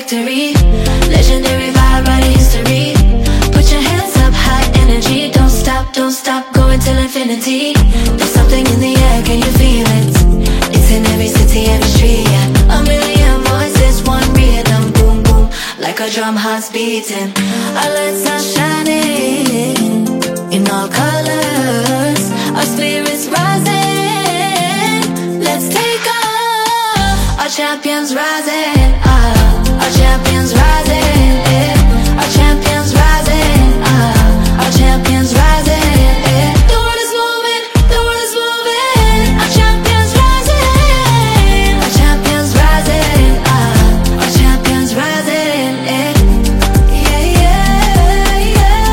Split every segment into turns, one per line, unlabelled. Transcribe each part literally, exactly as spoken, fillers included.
victory. Legendary vibe, writing history. Put your hands up, high energy. Don't stop, don't stop, go until infinity. There's something in the air, can you feel it? It's in every city, every street, yeah. A million voices, one rhythm, boom, boom, like a drum heart's beating. Our lights are shining in all colors. Our spirits rising. Let's take off. Our champions rising. Uh, our champions rising. Yeah. Our champions rising. Uh, our champions rising. Yeah. The world is moving. The world is moving. Our champions rising. Our champions rising. Uh, our champions rising. Yeah. Yeah, yeah,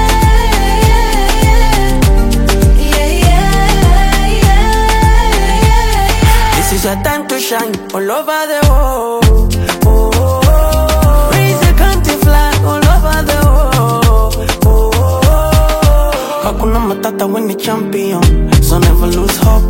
yeah, yeah, yeah.
This is your time to shine all over the world. Oh, oh, oh. Raise the country flag all over the world. Oh, oh, oh. Hakuna Matata when the champion, so never lose hope.